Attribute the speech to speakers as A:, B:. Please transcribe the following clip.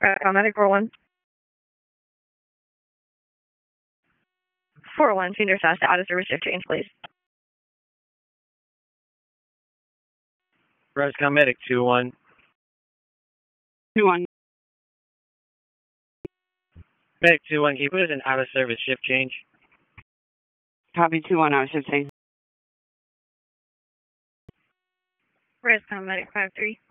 A: Medic 401. 401, senior staff to out of service shift change, please.
B: Rescom Medic 2-1.
C: 2-1.
B: Medic 2-1, can you put us in out of service shift change?
C: Copy 2-1, out of shift change.
A: Rescom Medic 5-3.